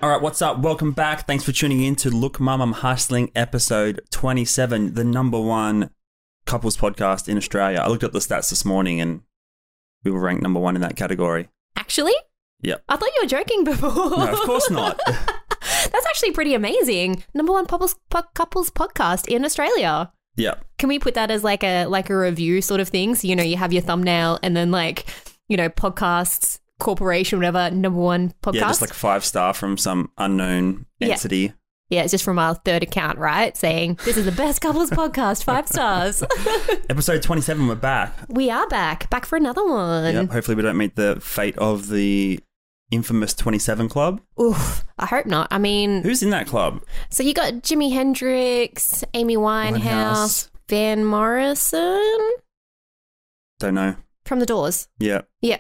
All right, what's up? Welcome back. Thanks for tuning in to Look Mum, I'm Hustling episode 27, the number one couples podcast in Australia. I looked up the stats this morning and we were ranked number one in that category. Actually? Yep. I thought you were joking before. No, of course not. That's actually pretty amazing. Number one couples podcast in Australia. Yep. Can we put that as like a review sort of thing? So, you have your thumbnail and then podcasts, corporation, whatever, number one podcast. Yeah, just like 5-star from some unknown entity. Yeah, it's just from our third account, right? Saying, this is the best couples podcast, 5 stars. Episode 27, we're back. We are back for another one. Yep, hopefully we don't meet the fate of the infamous 27 Club. Oof, I hope not. I mean... Who's in that club? So you got Jimi Hendrix, Amy Winehouse, Van Morrison. Don't know. From The Doors. Yeah. Yeah.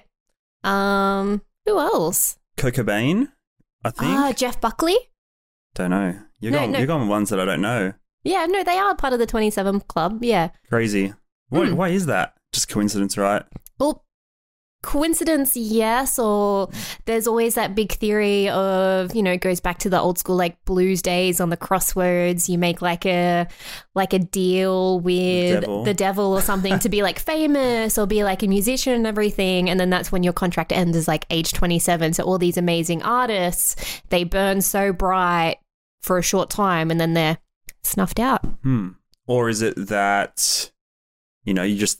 Who else? Kurt Cobain, I think. Jeff Buckley. Don't know. You're No. going with ones that I don't know. Yeah, no, they are part of the 27 Club. Yeah. Crazy. Why is that? Just coincidence, right? Well, coincidence, yes, or there's always that big theory of, it goes back to the old school like blues days on the crosswords. You make like a deal with the devil or something to be like famous or be like a musician and everything, and then that's when your contract ends as like age 27. So all these amazing artists, they burn so bright for a short time and then they're snuffed out. Or is it that you just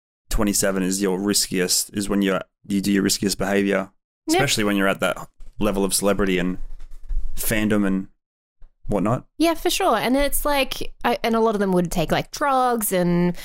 27 is your riskiest, is when you do your riskiest behavior, especially when you're at that level of celebrity and fandom and whatnot. Yeah, for sure. And it's like, and a lot of them would take like drugs and,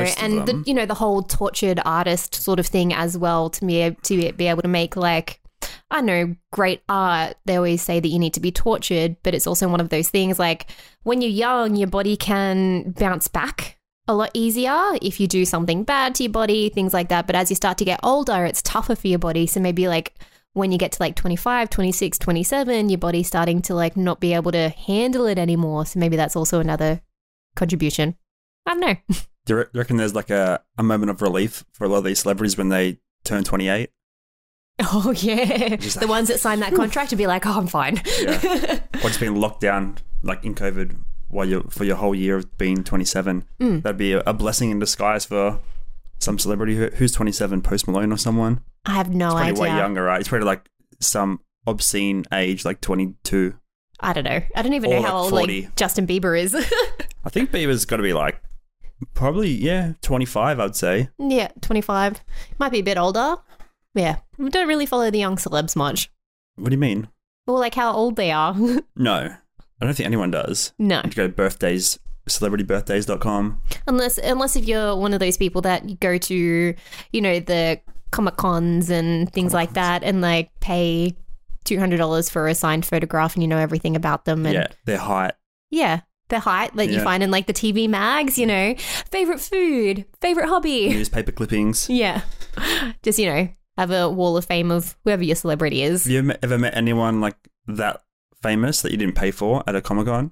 the whole tortured artist sort of thing as well to be able to make like, I don't know, great art. They always say that you need to be tortured, but it's also one of those things like when you're young, your body can bounce back a lot easier if you do something bad to your body, things like that. But as you start to get older, it's tougher for your body. So maybe like when you get to like 25, 26, 27, your body's starting to like not be able to handle it anymore. So maybe that's also another contribution. I don't know. Do you reckon there's like a moment of relief for a lot of these celebrities when they turn 28? Oh, yeah. The ones that sign that contract would be like, oh, I'm fine. Yeah. Or just being locked down like in COVID for your whole year of being 27. That'd be a blessing in disguise for some celebrity. Who's 27? Post Malone or someone? I have no idea. He's probably way younger, right? He's probably like some obscene age, like 22. I don't know. I don't even know how old like Justin Bieber is. I think Bieber's got to be like probably 25, I'd say. Yeah, 25. Might be a bit older. Yeah, we don't really follow the young celebs much. What do you mean? Well, like how old they are. No. I don't think anyone does. No. You go to birthdays, celebritybirthdays.com. Unless if you're one of those people that go to, the Comic Cons and things like that and like pay $200 for a signed photograph and you know everything about them. And their height. Yeah, their height that you find in like the TV mags, favorite food, favorite hobby. Newspaper clippings. Yeah. Just, have a wall of fame of whoever your celebrity is. Have you ever met anyone like that famous that you didn't pay for at a Comic-Con?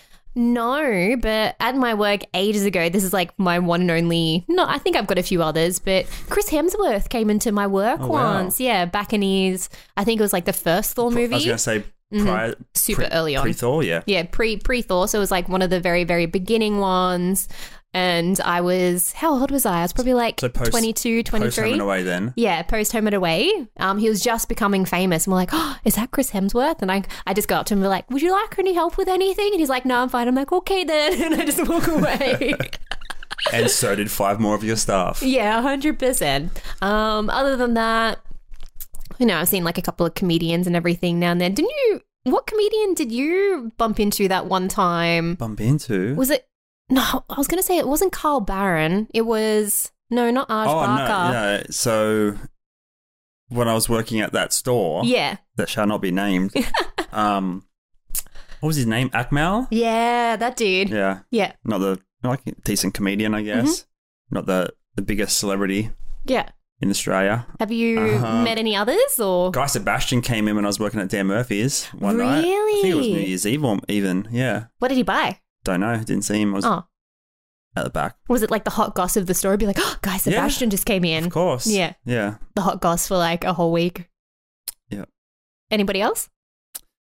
No, but at my work ages ago, this is like my one and only, I think I've got a few others, but Chris Hemsworth came into my work once. Wow. Yeah, back in his, I think it was like the first Thor movie. I was going to say prior. Super early on. Pre-Thor, yeah. Yeah, pre-Thor, so it was like one of the very, very beginning ones. And I was, how old was I? I was probably like 22, 23. Post Home and Away then? Yeah, post Home and Away. He was just becoming famous. And we're like, oh, is that Chris Hemsworth? And I just go up to him and be like, would you like any help with anything? And he's like, no, I'm fine. I'm like, okay then. And I just walk away. And so did 5 more of your staff. Yeah, 100%. Other than that, I've seen like a couple of comedians and everything now and then. What comedian did you bump into that one time? Bump into? Was it? No, I was going to say it wasn't Carl Barron. It was, not Arj Barker. No. So when I was working at that store, that shall not be named, what was his name? Akmal? Yeah, that dude. Yeah. Yeah. Not a decent comedian, I guess. Not the biggest celebrity. Yeah. In Australia. Have you met any others or? Guy Sebastian came in when I was working at Dan Murphy's one night. Really? I think it was New Year's Eve or even, yeah. What did he buy? Don't know. Didn't see him. I was at the back. Was it like the hot goss of the story? Be like, oh, Guy Sebastian just came in. Of course. Yeah. Yeah. The hot goss for like a whole week. Yeah. Anybody else?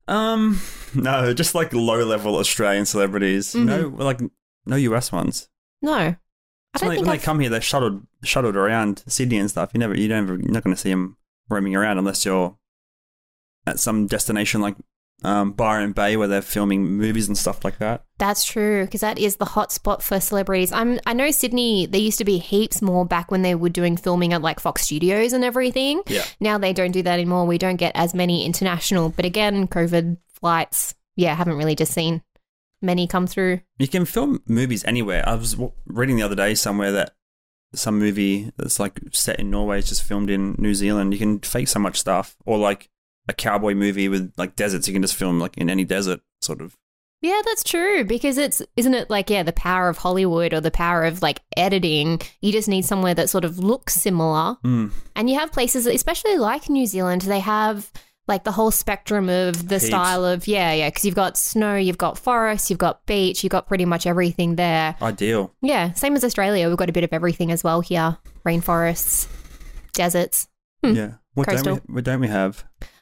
No, just like low-level Australian celebrities. Mm-hmm. No US ones. No. I don't think when they come here, they're shuttled around Sydney and stuff. You're not going to see them roaming around unless you're at some destination like Byron Bay where they're filming movies and stuff like that. That's true, because that is the hot spot for celebrities. I know Sydney, there used to be heaps more back when they were doing filming at like Fox Studios and everything. Yeah. Now they don't do that anymore. We don't get as many international. But again, COVID flights, haven't really just seen many come through. You can film movies anywhere. I was reading the other day somewhere that some movie that's like set in Norway is just filmed in New Zealand. You can fake so much stuff. Or like a cowboy movie with like deserts, you can just film like in any desert sort of. Yeah, that's true, because isn't it like, the power of Hollywood or the power of like editing, you just need somewhere that sort of looks similar. And you have places, especially like New Zealand, they have like the whole spectrum of the style of, because you've got snow, you've got forest, you've got beach, you've got pretty much everything there. Ideal. Yeah, same as Australia, we've got a bit of everything as well here. Rainforests, deserts. Yeah. What Coastal. don't we have?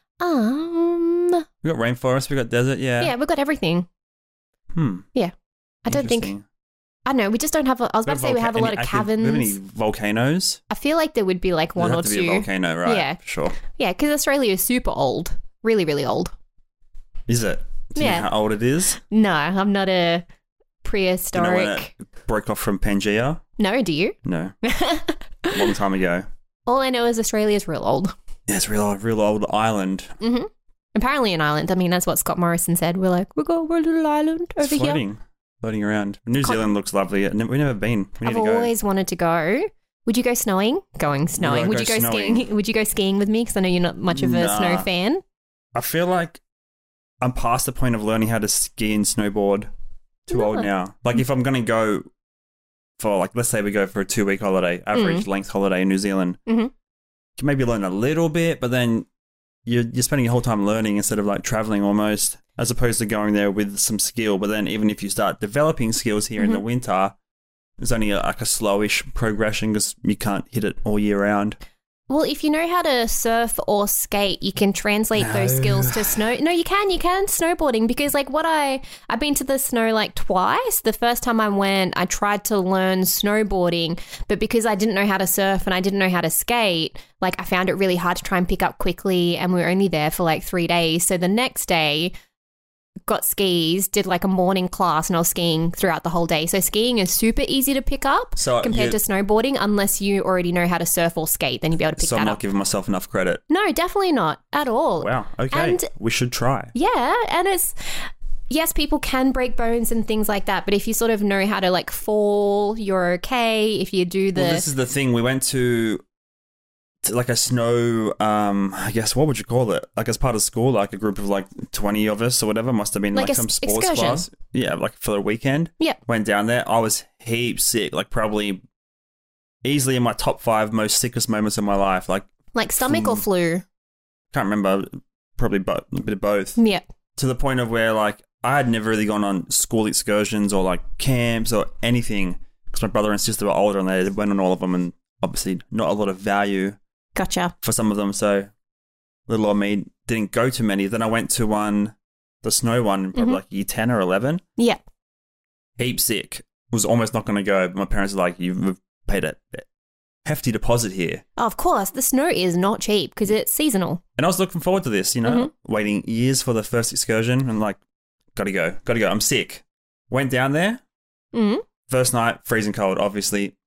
We got rainforest, we got desert, Yeah, we've got everything. Yeah. I don't think, I don't know, we just don't have, I was about to say we have a lot of caverns. Do we have any volcanoes? I feel like there would be like one or two. There'd have to be a volcano, right? Yeah. Sure. Yeah, because Australia is super old. Really, really old. Is it? Do you know how old it is? No, I'm not a prehistoric. Do you know when it broke off from Pangea? No, do you? No. Long time ago. All I know is Australia's real old. Yeah, it's real old island. Mm-hmm. Apparently an island. I mean, that's what Scott Morrison said. We're like, we're a little island over here. Floating around. New Zealand looks lovely. We've never been. I've always wanted to go. Would you go snowing? Snowing. Would you go skiing? Would you go skiing with me? Because I know you're not much of a snow fan. I feel like I'm past the point of learning how to ski and snowboard. Too old now. Like if I'm going to go for like, let's say we go for a 2-week holiday, average length holiday in New Zealand, you can maybe learn a little bit, but then you're spending your whole time learning instead of like traveling almost, as opposed to going there with some skill. But then even if you start developing skills here in the winter, there's only like a slowish progression because you can't hit it all year round. Well, if you know how to surf or skate, you can translate those skills to snow. No, you can snowboarding, because like I've been to the snow like twice. The first time I went, I tried to learn snowboarding, but because I didn't know how to surf and I didn't know how to skate, like I found it really hard to try and pick up quickly, and we were only there for like 3 days. So the next day, got skis, did like a morning class, and I was skiing throughout the whole day. So skiing is super easy to pick up compared to snowboarding, unless you already know how to surf or skate, then you'll be able to pick that up. So I'm not giving myself enough credit. No, definitely not at all. Wow. Okay. And we should try. Yeah. And yes, people can break bones and things like that, but if you sort of know how to like fall, you're okay. If you do this is the thing. We went to like a snow, I guess, what would you call it? Like as part of school, like a group of like 20 of us or whatever, must have been like some sports excursion class. Yeah, like for the weekend. Yeah. Went down there. I was heaps sick, like probably easily in my top 5 most sickest moments of my life. Like stomach or flu? Can't remember, probably a bit of both. Yeah. To the point of where like I had never really gone on school excursions or like camps or anything because my brother and sister were older and they went on all of them, and obviously not a lot of value. Gotcha. For some of them, so little old me didn't go to many. Then I went to the snow one, probably like year 10 or 11. Yeah. Heap sick. Was almost not going to go, but my parents were like, you've paid a hefty deposit here. Oh, of course. The snow is not cheap because it's seasonal. And I was looking forward to this, waiting years for the first excursion and like, gotta go. I'm sick. Went down there. First night, freezing cold, obviously.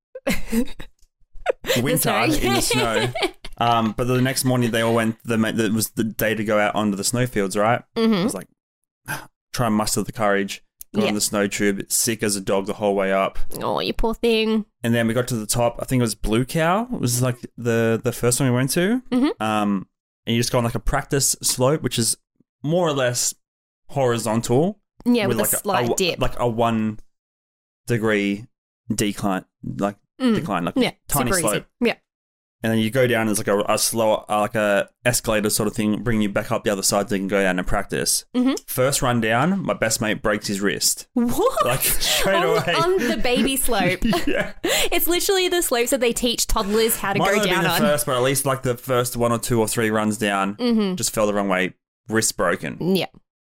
Winter in the snow. But the next morning they all went, it was the day to go out onto the snowfields, right? I was like, try and muster the courage, got on the snow tube, sick as a dog the whole way up. Oh, you poor thing. And then we got to the top, I think it was Blue Cow, it was like the first one we went to. And you just go on like a practice slope, which is more or less horizontal. Yeah, with like a slight dip. Like a 1 degree decline, like tiny slope. Easy. Yeah. And then you go down, there's like a slower, like a escalator sort of thing, bringing you back up the other side so you can go down and practice. First run down, my best mate breaks his wrist. What? Like straight away. On the baby slope. Yeah. It's literally the slopes that they teach toddlers how to go down on. Might not have been the first, but at least like the first 1 or 2 or 3 runs down, just fell the wrong way, wrist broken. Yeah.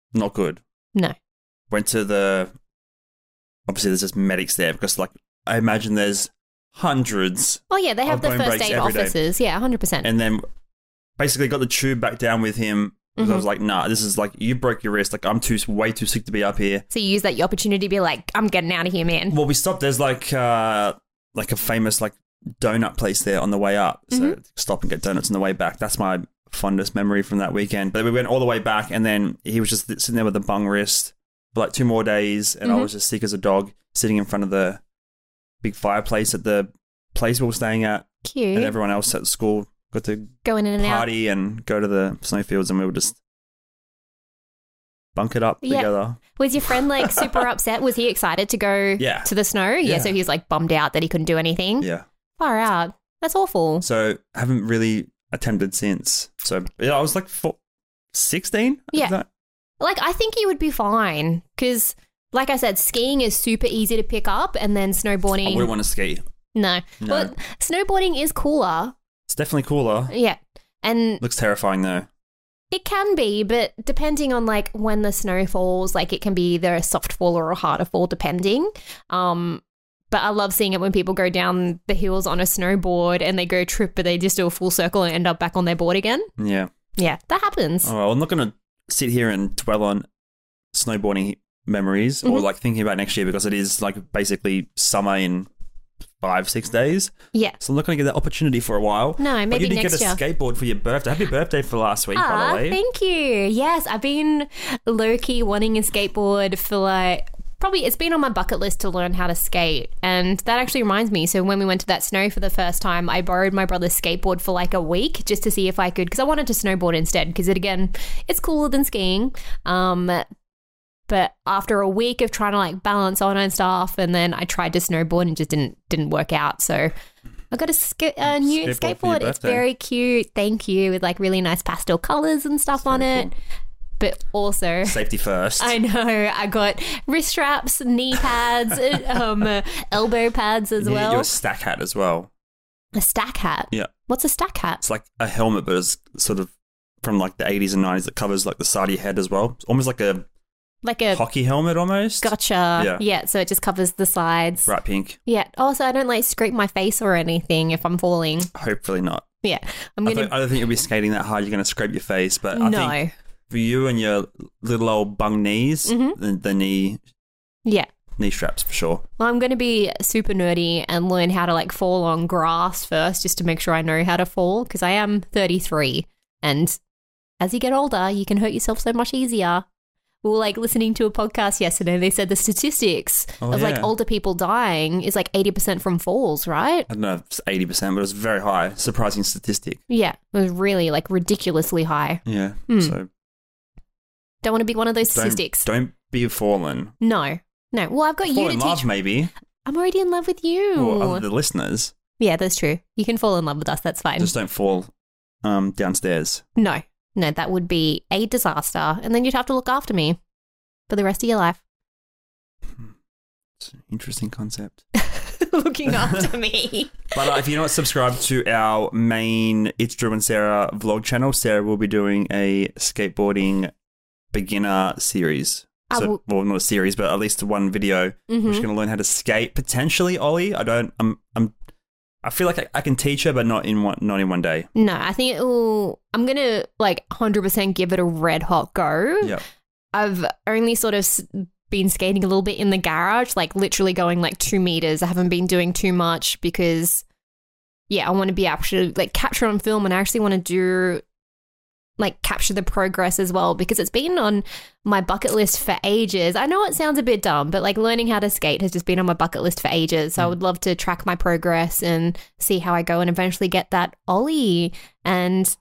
not good. No. Went to obviously there's just medics there because like I imagine there's hundreds. Oh yeah, they have the first aid officers. Yeah, 100%. And then basically got the tube back down with him because I was like, nah, this is like, you broke your wrist. Like I'm way too sick to be up here. So you use that opportunity to be like, I'm getting out of here, man. Well, we stopped. There's like a famous like donut place there on the way up. So stop and get donuts on the way back. That's my fondest memory from that weekend. But we went all the way back and then he was just sitting there with a bung wrist for like 2 more days and I was just sick as a dog sitting in front of the big fireplace at the place we were staying at. Cute. And everyone else at school got to go in and party and go to the snowfields and we were just bunkered up together. Was your friend like super upset? Was he excited to go to the snow? Yeah, so he was like bummed out that he couldn't do anything? Yeah. Far out. That's awful. So haven't really attempted since. So I was like 16? Yeah. Like I think you would be fine because like I said, skiing is super easy to pick up and then snowboarding. I wouldn't want to ski. No. But snowboarding is cooler. It's definitely cooler. Yeah. And looks terrifying though. It can be, but depending on like when the snow falls, like it can be either a soft fall or a harder fall depending. But I love seeing it when people go down the hills on a snowboard and they go trip, but they just do a full circle and end up back on their board again. Yeah. Yeah, that happens. Oh, well, I'm not going to sit here and dwell on snowboarding memories or like thinking about next year because it is like basically summer in 5-6 days. Yeah. So I'm not going to get that opportunity for a while. No, maybe you did next year. get a skateboard for your birthday. Happy birthday for last week, by the way. Thank you. Yes, I've been low-key wanting a skateboard for like... Probably it's been on my bucket list to learn how to skate. And that actually reminds me. So when we went to that snow for the first time, I borrowed my brother's skateboard for like a week just to see if I could, because I wanted to snowboard instead because it's cooler than skiing. But after a week of trying to like balance on and stuff, and then I tried to snowboard and just didn't work out. So I got a new skateboard. It's very cute. Thank you. With like really nice pastel colors and stuff on it. Cool. But also... Safety first. I know. I got wrist straps, knee pads, elbow pads as well. You're a stack hat as well. A stack hat? Yeah. What's a stack hat? It's like a helmet, but it's sort of from like the 80s and 90s that covers like the side of your head as well. It's almost like a hockey helmet almost. Gotcha. Yeah, so it just covers the sides. Bright pink. Yeah. Also, I don't like scrape my face or anything if I'm falling. Hopefully not. Yeah. I don't think you'll be skating that hard. You're going to scrape your face, but I think... For you and your little old bung knees, the knee straps for sure. Well, I'm going to be super nerdy and learn how to like fall on grass first just to make sure I know how to fall because I am 33 and as you get older, you can hurt yourself so much easier. We were like listening to a podcast yesterday. They said the statistics of like older people dying is like 80% from falls, right? I don't know if it's 80%, but it was very high. Surprising statistic. Yeah, it was really like ridiculously high. Yeah, so... Don't want to be one of those statistics. Don't be fallen. No. Well, I've got you to teach. Fall in love, maybe. I'm already in love with you. Or the listeners. Yeah, that's true. You can fall in love with us. That's fine. Just don't fall downstairs. No, that would be a disaster. And then you'd have to look after me for the rest of your life. It's an interesting concept. Looking after me. But if you're not subscribed to our main It's Drew and Sarah vlog channel, Sarah will be doing a skateboarding beginner series. Well, not a series, but at least one video. We're just going to learn how to skate. Potentially, Ollie. I feel like I can teach her, but not in one day. No, I think I'm going to like 100% give it a red hot go. Yeah. I've only sort of been skating a little bit in the garage, like literally going like 2 meters. I haven't been doing too much because, I want to be actually like capture on film, and I actually want to do like capture the progress as well because it's been on my bucket list for ages. I know it sounds a bit dumb, but like learning how to skate has just been on my bucket list for ages. So I would love to track my progress and see how I go and eventually get that ollie and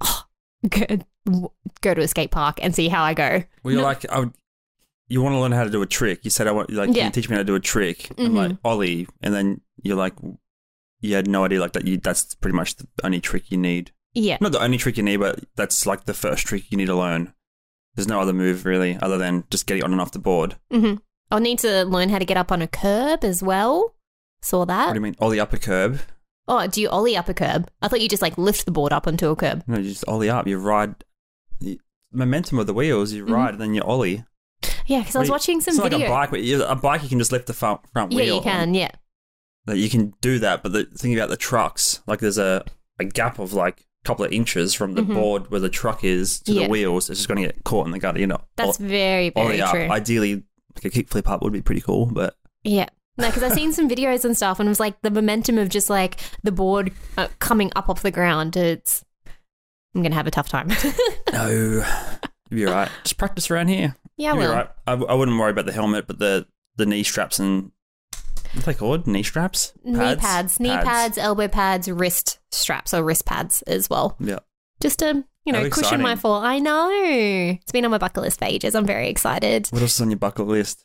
go to a skate park and see how I go. Well, you're you want to learn how to do a trick. You said, can you teach me how to do a trick? I'm like, ollie. And then you're like, you had no idea like that. That's pretty much the only trick you need. Yeah. Not the only trick you need, but that's like the first trick you need to learn. There's no other move really other than just getting on and off the board. I'll need to learn how to get up on a curb as well. Saw that. What do you mean? Ollie up a curb? Oh, do you ollie up a curb? I thought you just like lift the board up onto a curb. No, you just ollie up. You ride. momentum of the wheels. You ride and then you ollie. Yeah, because I was watching some video. It's like a bike, but a bike you can just lift the front wheel. Yeah, you can, yeah. You can do that, but the thing about the trucks, like there's a gap of like a couple of inches from the board where the truck is to the wheels. It's just going to get caught in the gutter, That's very, very true. Ideally, like a kickflip up would be pretty cool, but... Yeah. No, because I've seen some videos and stuff, and it was like the momentum of just like the board coming up off the ground. I'm going to have a tough time. No, you'll be all right. Just practice around here. Yeah, you'll be all right. I wouldn't worry about the helmet, but the knee straps and... What are they called? Knee straps? Pads? Knee pads, elbow pads, wrist straps or wrist pads as well. Yeah. Just to, cushion my fall. I know. It's been on my bucket list for ages. I'm very excited. What else is on your bucket list?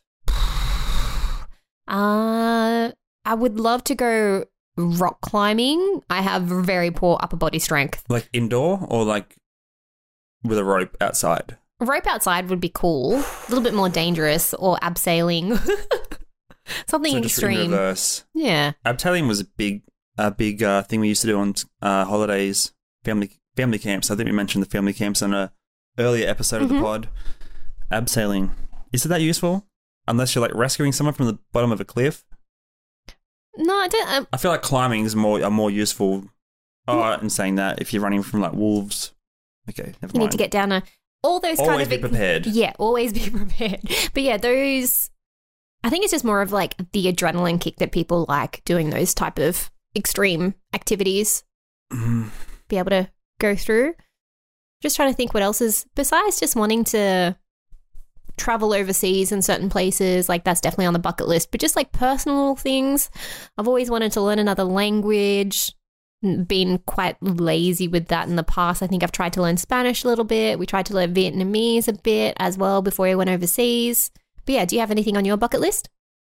I would love to go rock climbing. I have very poor upper body strength. Like indoor or like with a rope outside? A rope outside would be cool. A little bit more dangerous, or abseiling. Something extreme. In reverse. Yeah. Abseiling was a big thing we used to do on holidays, family camps. I think we mentioned the family camps on an earlier episode of the pod. Abseiling. Is it that useful? Unless you're like rescuing someone from the bottom of a cliff? No, I don't. I feel like climbing is more useful. In saying that, if you're running from like wolves. Okay, never mind. You need to get down all those always kind of... be prepared. Yeah, always be prepared. But yeah, those... I think it's just more of like the adrenaline kick that people like doing those type of extreme activities. Be able to go through. Just trying to think what else is... Besides just wanting to travel overseas in certain places, like that's definitely on the bucket list. But just like personal things. I've always wanted to learn another language. Been quite lazy with that in the past. I think I've tried to learn Spanish a little bit. We tried to learn Vietnamese a bit as well before we went overseas. But yeah, do you have anything on your bucket list?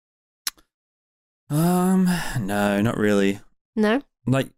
No, not really. No? Like,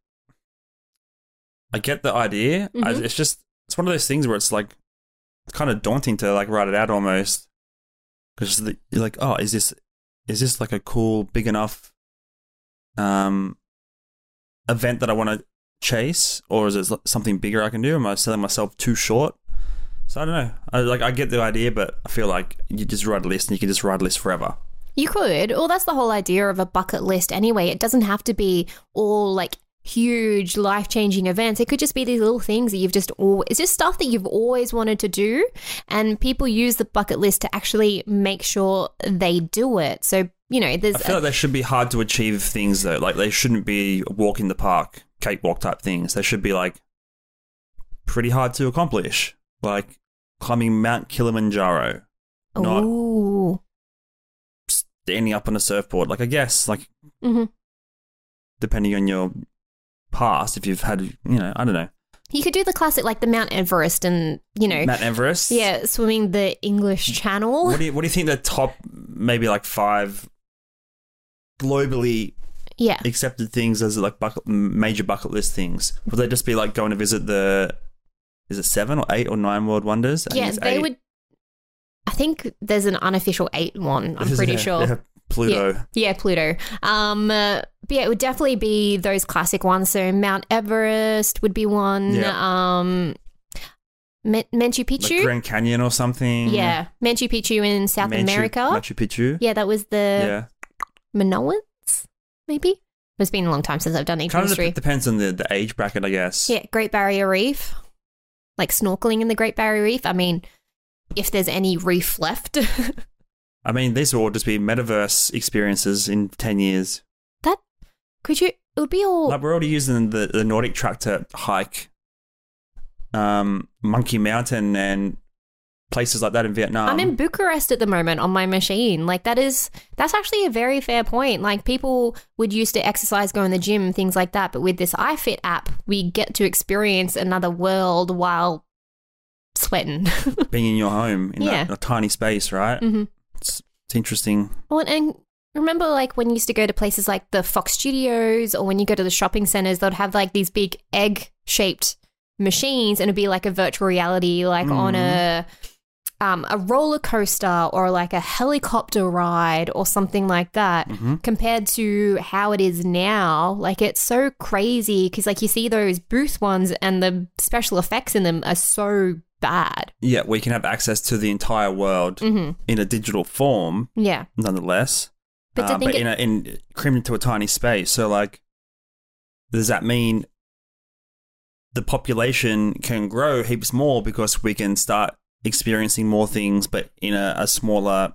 I get the idea. It's one of those things where it's like, it's kind of daunting to like write it out almost. Because you're like, oh, is this like a cool, big enough event that I want to chase? Or is it something bigger I can do? Am I selling myself too short? So I don't know. I get the idea, but I feel like you just write a list and you can just write a list forever. You could. Well, that's the whole idea of a bucket list anyway. It doesn't have to be all like huge life-changing events. It could just be these little things that you've just it's just stuff that you've always wanted to do, and people use the bucket list to actually make sure they do it. So, there's... I feel like they should be hard to achieve things though. Like they shouldn't be walk in the park, cakewalk type things. They should be like pretty hard to accomplish. Like climbing Mount Kilimanjaro. Not standing up on a surfboard. Like, I guess, like, depending on your past, if you've had, I don't know. You could do the classic, like the Mount Everest and, Mount Everest? Yeah, swimming the English Channel. What do you think the top, maybe like 5 globally accepted things as like major bucket list things? Would they just be like going to visit is it 7 or 8 or 9 world wonders? Yeah, they would. I think there's an unofficial 8 one. I'm pretty sure. Yeah, Pluto. Yeah, Pluto. But yeah, it would definitely be those classic ones. So Mount Everest would be one. Yeah. Machu Picchu. Like Grand Canyon or something. Yeah, Machu Picchu in South America. Machu Picchu. Yeah, that was the Minoans, maybe. It's been a long time since I've done ancient history. Kind of depends on the age bracket, I guess. Yeah, Great Barrier Reef. Like snorkeling in the Great Barrier Reef. I mean, if there's any reef left. I mean, these will all just be metaverse experiences in 10 years. It would be all... Like, we're already using the Nordic track to hike Monkey Mountain and places like that in Vietnam. I'm in Bucharest at the moment on my machine. Like, that's actually a very fair point. Like, people would used to exercise, go in the gym, things like that. But with this iFit app, we get to experience another world while sweating. Being in your home in a tiny space, right? Mm-hmm. It's interesting. Well, and remember, like, when you used to go to places like the Fox Studios, or when you go to the shopping centers, they'd have like these big egg-shaped machines, and it'd be like a virtual reality, like on a roller coaster or like a helicopter ride or something like that, compared to how it is now. Like, it's so crazy because, like, you see those booth ones and the special effects in them are so bad. Yeah, we can have access to the entire world in a digital form. Yeah. Nonetheless. But in crammed into a tiny space. So, like, does that mean the population can grow heaps more because we can start experiencing more things, but in a smaller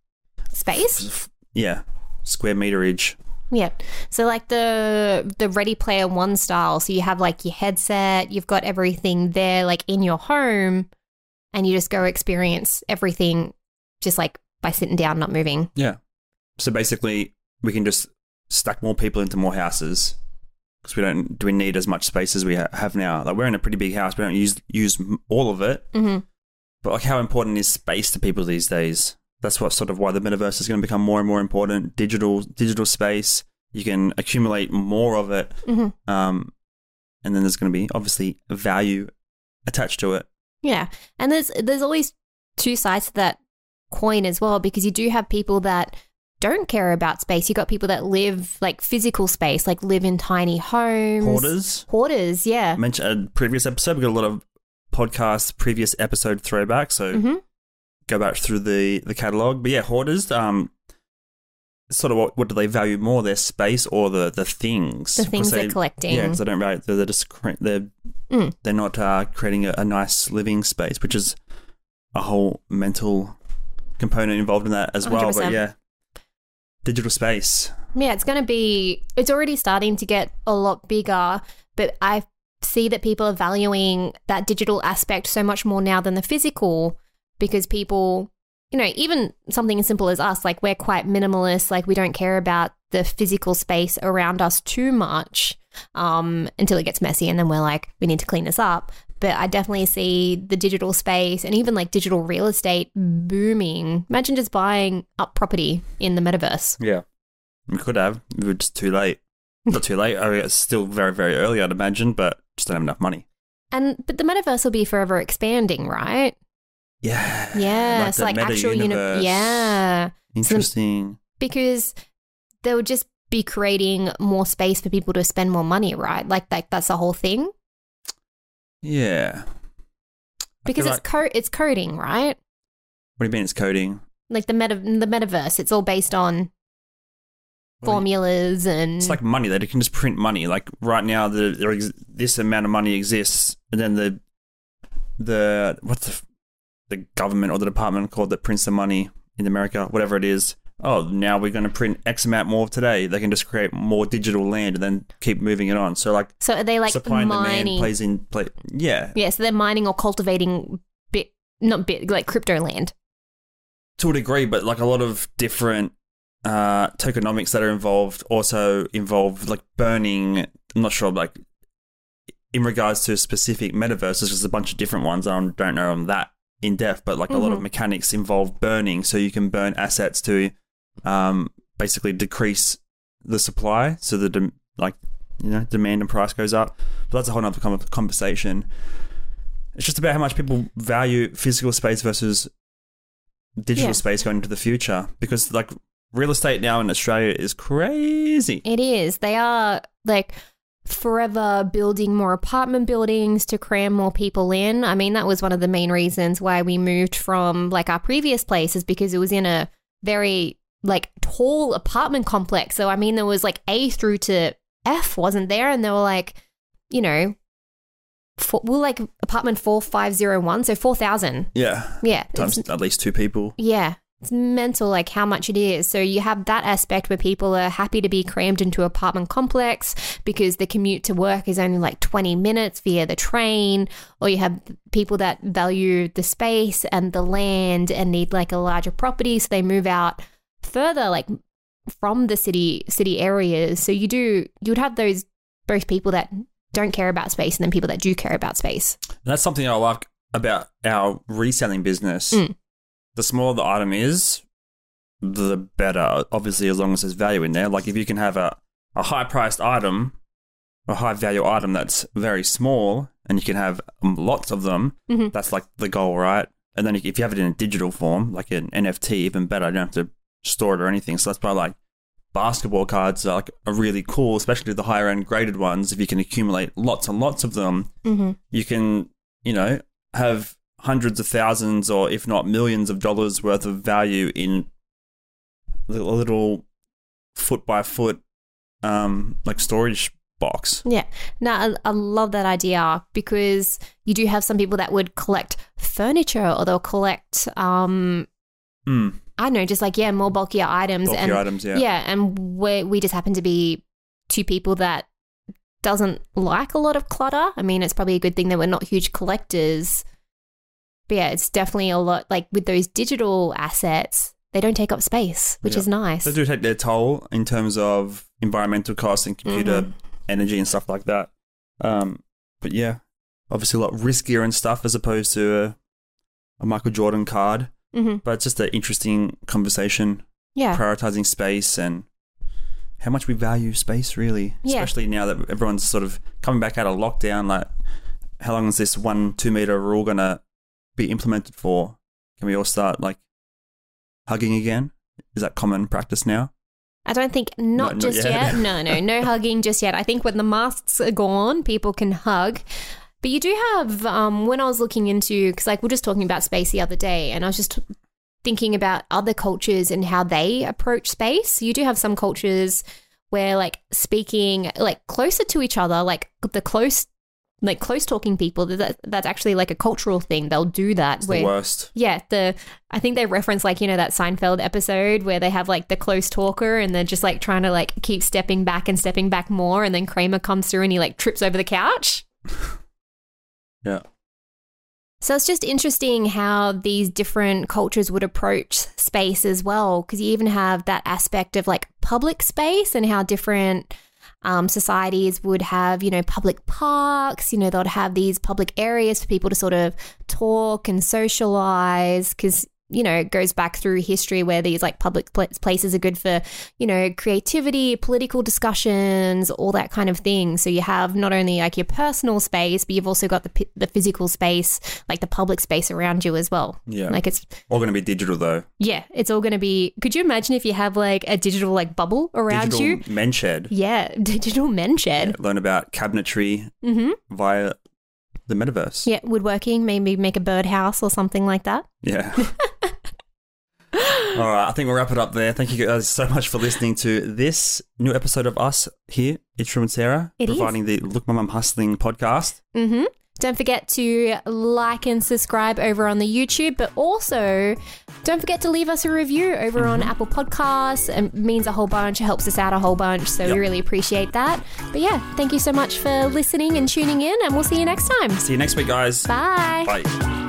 space? Square meterage. Yeah. So like the Ready Player One style. So you have like your headset, you've got everything there like in your home, and you just go experience everything just like by sitting down, not moving. Yeah. So basically we can just stack more people into more houses because we need as much space as we have now. Like, we're in a pretty big house. We don't use all of it. Mm-hmm. But like, how important is space to people these days? That's what sort of why the metaverse is going to become more and more important. Digital space, you can accumulate more of it, and then there's going to be obviously value attached to it. Yeah, and there's always two sides to that coin as well, because you do have people that don't care about space. You got people that live like physical space, like live in tiny homes. Hoarders, yeah. I mentioned a previous episode. We got a lot of podcast previous episode throwback, so. Go back through the catalogue. But yeah, hoarders, sort of what do they value more, their space or the things? The things they're collecting. Yeah, because they don't value, they're just, they're not creating a nice living space, which is a whole mental component involved in that as well. 100%. But yeah, digital space. Yeah, it's already starting to get a lot bigger, but I see that people are valuing that digital aspect so much more now than the physical. Because people, even something as simple as us, like, we're quite minimalist, like, we don't care about the physical space around us too much until it gets messy, and then we're like, we need to clean this up. But I definitely see the digital space and even like digital real estate booming. Imagine just buying up property in the metaverse. Yeah, we could have. We were just too late. Not too late. It's still very, very early, I'd imagine, but just don't have enough money. But the metaverse will be forever expanding, right? Yeah. Yeah. It's like actual universe. Yeah. Interesting. Because they would just be creating more space for people to spend more money, right? Like that's the whole thing. Yeah. Because it's coding, right? What do you mean it's coding? Like the metaverse, it's all based on formulas and... It's like money. They can just print money. Like right now, this amount of money exists, and then the government or the department called that prints the money in America, whatever it is. Oh, now we're going to print X amount more today. They can just create more digital land and then keep moving it on. So are they like supply and mining? Demand yeah. Yeah, so they're mining or cultivating like crypto land. To a degree, but like a lot of different tokenomics that are involved also involve like burning. I'm not sure, like in regards to specific metaverses, there's a bunch of different ones. I don't know on that in depth, but like a lot of mechanics involve burning, so you can burn assets to basically decrease the supply, so the demand and price goes up. But that's a whole other conversation. It's just about how much people value physical space versus digital space going into the future, because like real estate now in Australia is crazy. It is. They are like forever building more apartment buildings to cram more people in. I mean, that was one of the main reasons why we moved from like our previous place, is because it was in a very like tall apartment complex. So I mean, there was like A through to F, wasn't there? And they were like, we're like apartment 4501, so 4,000. Yeah. Times at least two people. Yeah. It's mental, like how much it is. So you have that aspect where people are happy to be crammed into an apartment complex because the commute to work is only like 20 minutes via the train. Or you have people that value the space and the land and need like a larger property, so they move out further, like from the city areas. So you would have both people that don't care about space and then people that do care about space. And that's something I like about our reselling business. The smaller the item is, the better, obviously, as long as there's value in there. Like if you can have a high-priced item, a high-value item that's very small, and you can have lots of them, that's like the goal, right? And then if you have it in a digital form, like an NFT, even better. You don't have to store it or anything. So that's why like basketball cards are really cool, especially the higher-end graded ones. If you can accumulate lots and lots of them, you can, have hundreds of thousands or if not millions of dollars worth of value in a little foot by foot like storage box. Yeah. Now, I love that idea because you do have some people that would collect furniture or they'll collect, I don't know, just like, more bulkier items. Yeah, and we just happen to be two people that doesn't like a lot of clutter. I mean, it's probably a good thing that we're not huge collectors. But yeah, it's definitely a lot, like with those digital assets, they don't take up space, which is nice. They do take their toll in terms of environmental costs and computer energy and stuff like that. But yeah, obviously a lot riskier and stuff as opposed to a Michael Jordan card. But it's just an interesting conversation. Yeah. Prioritizing space and how much we value space, really. Yeah. Especially now that everyone's sort of coming back out of lockdown. Like, how long is this 1-2 meter rule going to be implemented for? Can we all start, like, hugging again? Is that common practice now? I don't think, not just yet. No hugging just yet. I think when the masks are gone, people can hug. But you do have, when I was looking into, because like we're just talking about space the other day, and I was just thinking about other cultures and how they approach space. You do have some cultures where like speaking like closer to each other, like the close talking people, that's actually like a cultural thing. They'll do that. It's the worst. Yeah. I think they reference like, you know, that Seinfeld episode where they have like the close talker and they're just like trying to like keep stepping back and stepping back more. And then Kramer comes through and he like trips over the couch. Yeah. So it's just interesting how these different cultures would approach space as well, because you even have that aspect of like public space and how different societies would have, you know, public parks, you know, they'd have these public areas for people to sort of talk and socialize, because, you know, it goes back through history where these like public places are good for, you know, creativity, political discussions, all that kind of thing. So you have not only like your personal space, but you've also got the physical space, like the public space around you as well. Yeah. Like it's all going to be digital though. Yeah. It's all going to be, could you imagine if you have like a digital like bubble around digital you? Men shed. Yeah. Digital men shed. Yeah, learn about cabinetry via the metaverse. Yeah. Woodworking, maybe make a birdhouse or something like that. Yeah. All right, I think we'll wrap it up there. Thank you guys so much for listening to this new episode of us here, Itchroom and Sarah, providing the Look My Mum Hustling podcast. Don't forget to like and subscribe over on the YouTube, but also don't forget to leave us a review over on Apple Podcasts. It means a whole bunch. It helps us out a whole bunch, so we really appreciate that. But yeah, thank you so much for listening and tuning in, and we'll see you next time. See you next week, guys. Bye. Bye.